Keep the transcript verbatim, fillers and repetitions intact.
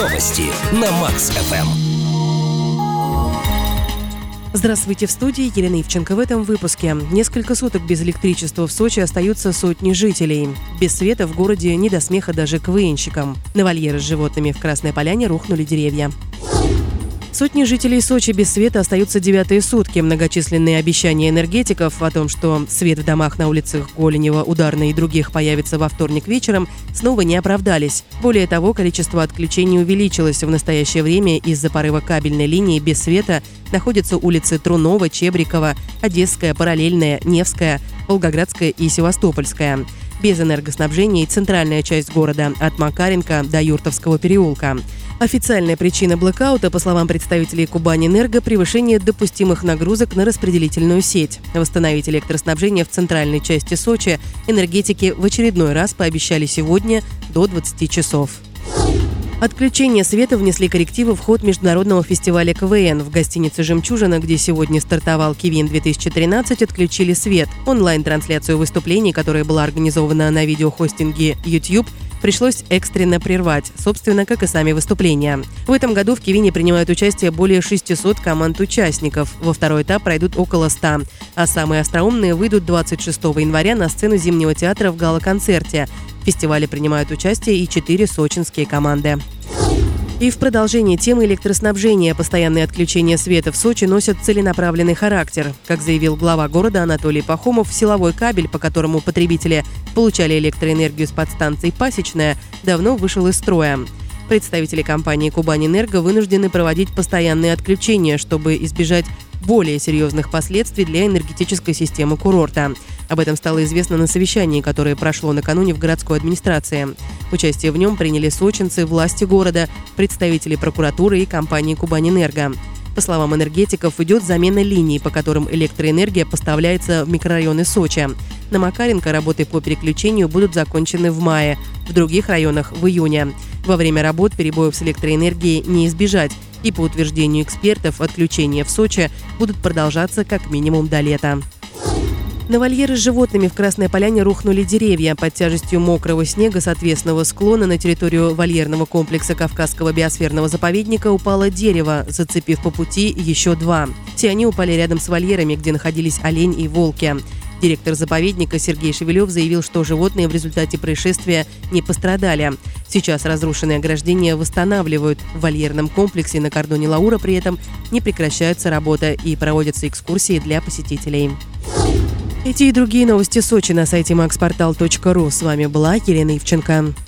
Новости на Макс-ФМ. Здравствуйте, в студии Елена Ивченко. В этом выпуске. Несколько суток без электричества в Сочи остаются сотни жителей. Без света в городе не до смеха даже КВНщикам. На вольеры с животными в Красной Поляне рухнули деревья. Сотни жителей Сочи без света остаются девятые сутки. Многочисленные обещания энергетиков о том, что свет в домах на улицах Голенева, Ударной и других появится во вторник вечером, снова не оправдались. Более того, количество отключений увеличилось. В настоящее время из-за порыва кабельной линии без света находятся улицы Трунова, Чебрикова, Одесская, Параллельная, Невская, Волгоградская и Севастопольская. Без энергоснабжения и центральная часть города от Макаренко до Юртовского переулка. Официальная причина блэкаута, по словам представителей Кубаньэнерго, превышение допустимых нагрузок на распределительную сеть. Восстановить электроснабжение в центральной части Сочи энергетики в очередной раз пообещали сегодня до двадцати часов. Отключение света внесли коррективы в ход международного фестиваля КВН. В гостинице «Жемчужина», где сегодня стартовал КВН-две тысячи тринадцать, отключили свет. Онлайн-трансляцию выступлений, которая была организована на видеохостинге YouTube, пришлось экстренно прервать, собственно, как и сами выступления. В этом году в КВНе принимают участие более шестисот команд-участников. Во второй этап пройдут около ста. А самые остроумные выйдут двадцать шестого января на сцену Зимнего театра в гала-концерте. В фестивале принимают участие и четыре сочинские команды. И в продолжении темы электроснабжения постоянные отключения света в Сочи носят целенаправленный характер. Как заявил глава города Анатолий Пахомов, силовой кабель, по которому потребители получали электроэнергию с подстанции «Пасечная», давно вышел из строя. Представители компании «Кубаньэнерго» вынуждены проводить постоянные отключения, чтобы избежать более серьезных последствий для энергетической системы курорта. Об этом стало известно на совещании, которое прошло накануне в городской администрации. Участие в нем приняли сочинцы, власти города, представители прокуратуры и компании «Кубаньэнерго». По словам энергетиков, идет замена линий, по которым электроэнергия поставляется в микрорайоны Сочи. На Макаренко работы по переключению будут закончены в мае, в других районах – в июне. Во время работ перебоев с электроэнергией не избежать, и по утверждению экспертов, отключения в Сочи будут продолжаться как минимум до лета. На вольеры с животными в Красной Поляне рухнули деревья. Под тяжестью мокрого снега с отвесного склона на территорию вольерного комплекса Кавказского биосферного заповедника упало дерево, зацепив по пути еще два. Все они упали рядом с вольерами, где находились олень и волки. Директор заповедника Сергей Шевелев заявил, что животные в результате происшествия не пострадали. Сейчас разрушенные ограждения восстанавливают. В вольерном комплексе на кордоне Лаура при этом не прекращается работа и проводятся экскурсии для посетителей. Эти и другие новости Сочи на сайте макс портал точка ру. С вами была Елена Ивченко.